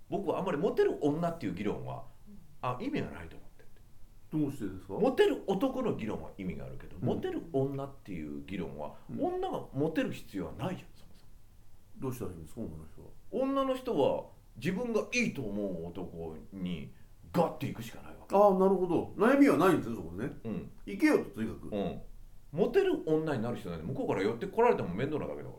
僕はあんまりモテる女っていう議論は意味がないと思ってて。 どうしてですか？ モテる男の議論は意味があるけど、モテる女っていう議論は、女がモテる必要はないじゃん。そもそもどうしたらいいんですか、女の人は。 女の人は自分がいいと思う男にガッていくしかないわけ。 ああ、なるほど。悩みはないんですね、そこでね。行けよと、とにかく。 モテる女になる人なんで、向こうから寄ってこられても面倒なだけだから、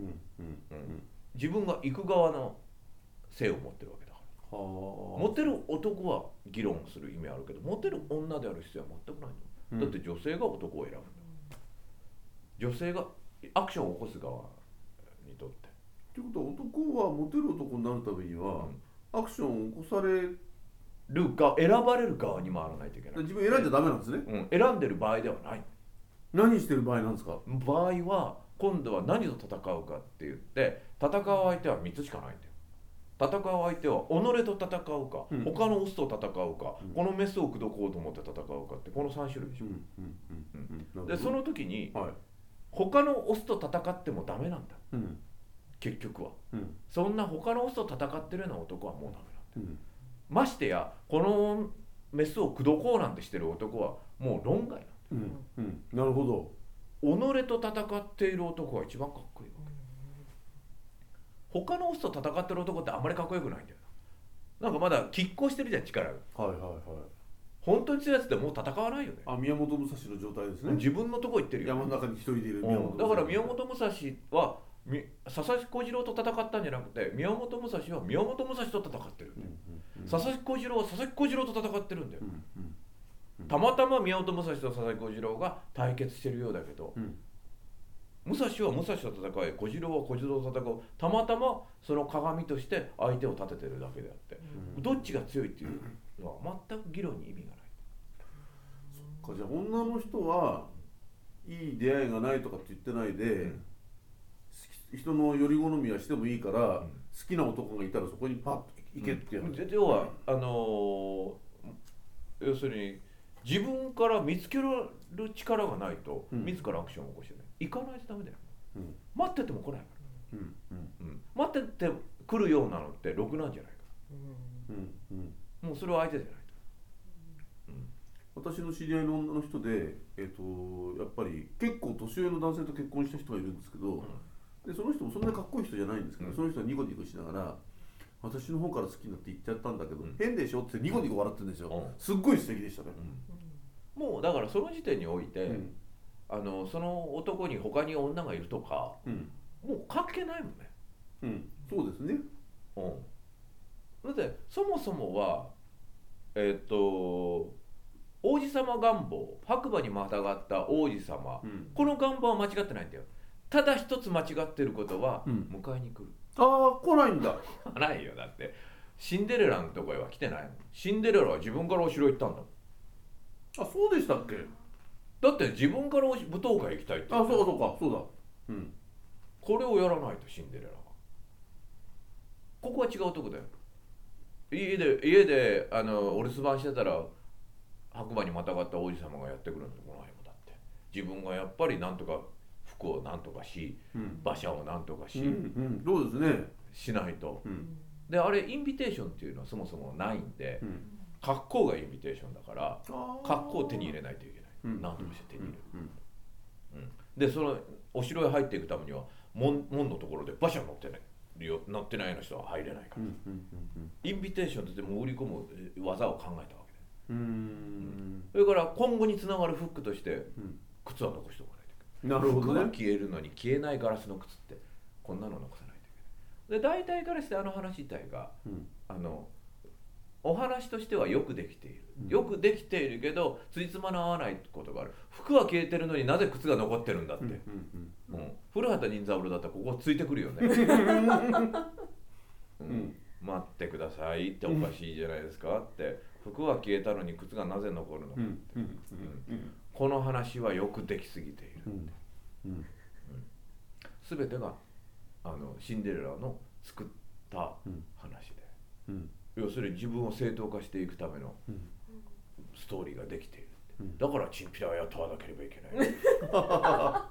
自分が行く側の性を持ってるわけだから。モテる男は議論する意味あるけど、モテる女である必要は全くないの、だって女性が男を選ぶんだから、女性がアクションを起こす側にとって。 ということは、男はモテる男になるためには、アクションを起こされるか選ばれる側に回らないといけない。 自分選んじゃダメなんですね。 選んでる場合ではない。 何してる場合なんですか？ 場合は今度は何と戦うかって言って、戦う相手は3つしかないんだよ。戦う相手は己と戦うか、他のオスと戦うか、このメスを口説こうと思って戦うかって、この3種類でしょ。でその時に、他のオスと戦ってもダメなんだ、結局は、そんな他のオスと戦ってるような男はもうダメなんだ、ましてやこのメスを口説こうなんてしてる男はもう論外なんだ、 なるほど。 己と戦っている男が一番かっこいいわけ。他のオスと戦ってる男ってあんまりかっこよくないんだよな。なんかまだ拮抗してるじゃん、力が。本当に強いやつってもう戦わないよね。 宮本武蔵の状態ですね。 自分のとこ行ってるよ、 山の中に一人でいる宮本武蔵、 だから宮本武蔵は佐々木小次郎と戦ったんじゃなくて、宮本武蔵は宮本武蔵と戦ってるんだよ、佐々木小次郎は佐々木小次郎と戦ってるんだよ、たまたま宮本武蔵と佐々木小次郎が対決してるようだけど、武蔵は武蔵と戦い、小次郎は小次郎と戦う、たまたまその鏡として相手を立ててるだけであって、どっちが強いっていうのは全く議論に意味がない。 そっか、じゃあ女の人はいい出会いがないとかって言ってないで、人のより好みはしてもいいから、好きな男がいたらそこにパッと行けってやる。 要は要するに自分から見つける力がないと、自らアクションを起こしてね、行かないとダメだよ、待ってても来ないから、待ってて来るようなのってろくなんじゃないか、もうそれは相手じゃないと、私の知り合いの女の人で、やっぱり結構年上の男性と結婚した人がいるんですけど、でその人もそんなにかっこいい人じゃないんですけど、その人はニコニコしながら、私の方から好きになって言っちゃったんだけど、変でしょってニコニコ笑ってるんですよ、すっごい素敵でしたね、 もうだからその時点において、その男に他に女がいるとか、もう関係ないもんね。 そうですね。 だってそもそもは王子様願望、白馬にまたがった王子様、この願望は間違ってないんだよ。ただ一つ間違ってることは、迎えに来る。 来ないんだ。 ないよ、だってシンデレラのとこへは来てないもん。シンデレラは自分からお城行ったんだもん。 そうでしたっけ？ だって自分から舞踏会行きたいって言った。 そうかそうだ。 これをやらないとシンデレラは。ここは違うとこだよ。家でお留守番してたら白馬にまたがった王子様がやってくるんだ。この辺もだって自分がやっぱりなんとか服をなんとかし、馬車をなんとかし、 そうですね、 しないと、であれインビテーションっていうのはそもそもないんで、格好がインビテーションだから、格好を手に入れないといけない、なんとかして手に入れる、でそのお城へ入っていくためには門のところで馬車乗ってない乗ってないような人は入れないから、インビテーションって潜り込む技を考えたわけで、それから今後につながるフックとして靴は残しておかないといけない。 なるほどね。 服が消えるのに消えないガラスの靴ってこんなの残さないといけない。で大体からして話自体が、お話としてはよくできている、よくできているけどついつまの合わないことがある。服は消えてるのになぜ靴が残ってるんだって、古畑任三郎だったらここついてくるよね、待ってくださいっておかしいじゃないですかって、服は消えたのに靴がなぜ残るのかって、この話はよくできすぎているって、全てがシンデレラの作った話で、要するに自分を正当化していくためのストーリーができているって、だからチンピラは雇わなければいけない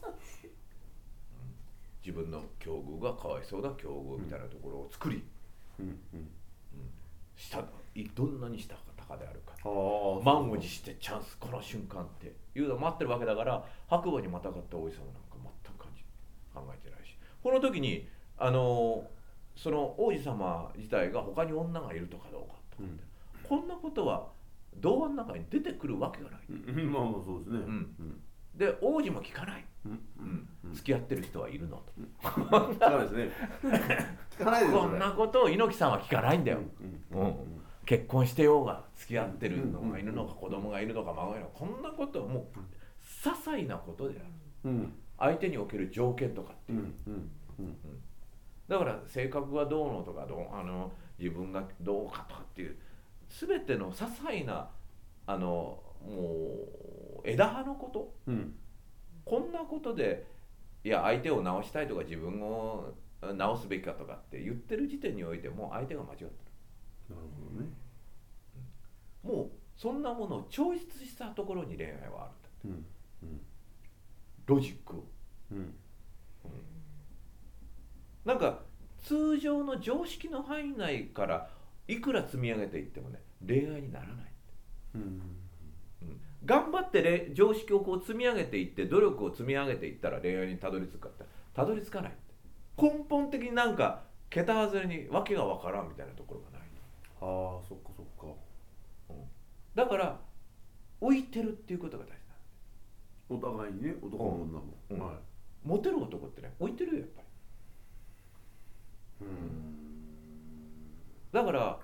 自分の境遇がかわいそうな境遇みたいなところを作り、 うんうんしたどんなにしたかであるか、 ああ満を持してチャンスこの瞬間っていうのを待ってるわけだから、白馬にまたがった王子様なんか全く考えてないし、この時にその王子様自体が他に女がいるとかどうかとかって、こんなことは童話の中に出てくるわけがない、 まあまあそうですね。 で王子も聞かない、付き合ってる人はいるのと、 聞かないですね。聞かないですよね。 こんなことを猪木さんは聞かないんだよ、結婚してようが付き合ってるのがいるのか子供がいるのか孫がいるのか、こんなことはもう些細なことである、相手における条件とかっていう、だから性格がどうのとか自分がどうかとかっていう全ての些細なもう枝葉のこと、こんなことでいや相手を直したいとか自分を直すべきかとかって言ってる時点においてもう相手が間違ってる。 なるほどね。 もうそんなものを抽出したところに恋愛はあるんだって、ロジックを、なんか通常の常識の範囲内からいくら積み上げていってもね恋愛にならない、頑張って常識をこう積み上げていって努力を積み上げていったら恋愛にたどり着くかってたどり着かない。根本的になんか桁外れに訳が分からんみたいなところがない。 ああそっかそっか。 だから浮いてるっていうことが大事お互いにね、男も女も、 モテる男ってね浮いてるよやっぱり。だから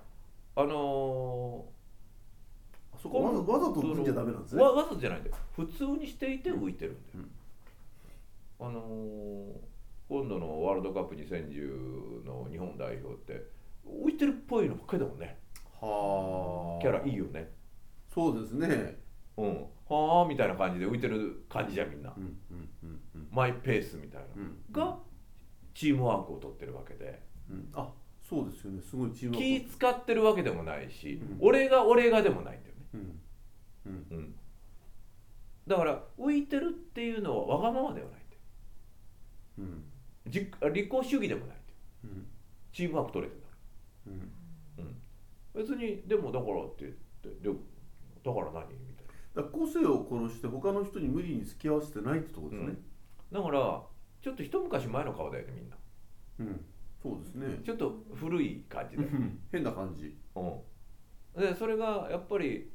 そこわざと浮いちゃダメなんですね。 わざとじゃないんだよ。普通にしていて浮いてるんだよ。今度のワールドカップ2010の日本代表って浮いてるっぽいのばっかりだもんね。はあ。キャラいいよね。 そうですね。 はあみたいな感じで浮いてる感じじゃんみんな。マイペースみたいな、がチームワークを取ってるわけで。 あ、そうですよね。すごいチームワーク。気使ってるわけでもないし、俺がでもないんだよね。だから浮いてるっていうのはわがままではないんだよ。利己主義でもないんだよ。チームワーク取れてるんだ。別にでもだからって言ってだから何みたいな。個性を殺して他の人に無理に付き合わせてないってところですね。 だからちょっと一昔前の顔だよねみんな。 そうですね。 ちょっと古い感じで。 変な感じ。 でそれがやっぱり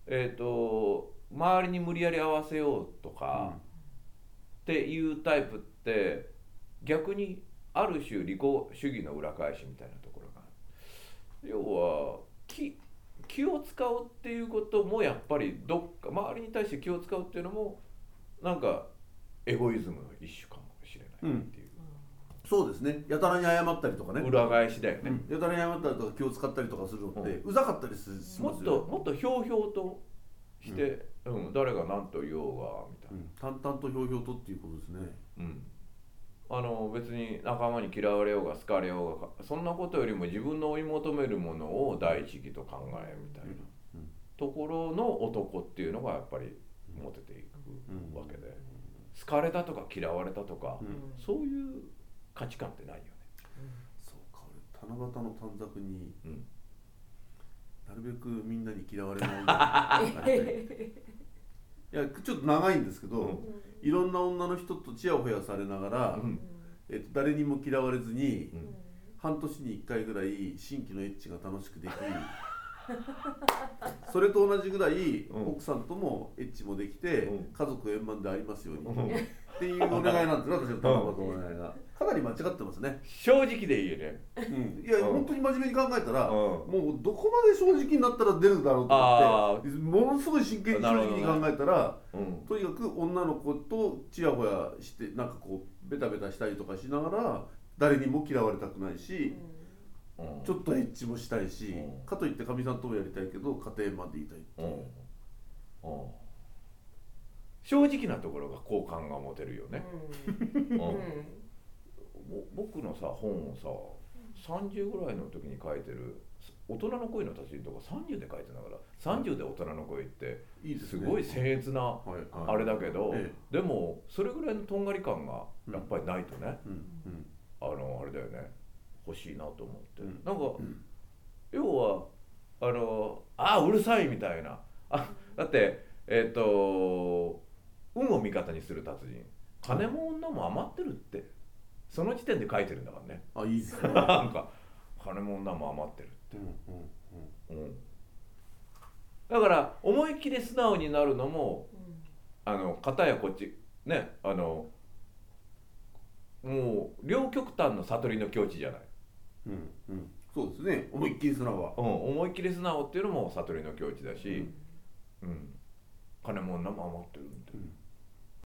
周りに無理やり合わせようとか、っていうタイプって逆にある種利己主義の裏返しみたいなところがある。要は気を使うっていうこともやっぱりどっか周りに対して気を使うっていうのもなんかエゴイズムの一種かもしれないっていう。 そうですね。やたらに謝ったりとかね。 裏返しだよね。 やたらに謝ったりとか気を使ったりとかするのってうざかったりしますよね。 もっとひょうひょうとして、誰が何と言おうがみたいな、 淡々とひょうひょうとっていうことですね。 別に仲間に嫌われようが好かれようがそんなことよりも自分の追い求めるものを第一義と考えみたいなところの男っていうのがやっぱりモテていくわけで、好かれたとか嫌われたとか、そういう価値観ってないよね。 そうか、俺七夕の短冊に、なるべくみんなに嫌われないようにいやちょっと長いんですけど、いろんな女の人とちやほやされながら、誰にも嫌われずに、半年に1回ぐらい新規のエッチが楽しくできそれと同じぐらい、奥さんともエッチもできて、家族円満でありますように、っていうお願いなんですよ、私の七夕のお願いが。かなり間違ってますね。 正直でいいよね。 いや、本当に真面目に考えたら、もうどこまで正直になったら出るだろうと思って、ものすごい真剣に正直に考えたら、とにかく女の子とちやほやしてなんかこうベタベタしたりとかしながら誰にも嫌われたくないし、ちょっとエッチもしたいし、かといってかみさんともやりたいけど家庭までいたいっていう。 正直なところが好感が持てるよね。僕のさ本をさ30ぐらいの時に書いてる大人の恋の達人とか30で書いてながら、30で大人の恋ってすごい僭越なあれだけど、でもそれぐらいのとんがり感がやっぱりないとね、あれだよね、 欲しいなと思って、 うん、 なんか、 うん、 要はうるさいみたいな、だって運を味方にする達人、金も女も余ってるってその時点で書いてるんだからね。 あ、いいですね。 なんか金も女も余ってるって、 うん、 だから思いっきり素直になるのも、片やこっちね、もう両極端の悟りの境地じゃない、 そうですね。思いっきり素直は。 思いっきり素直っていうのも悟りの境地だし、金も女も余ってるんで、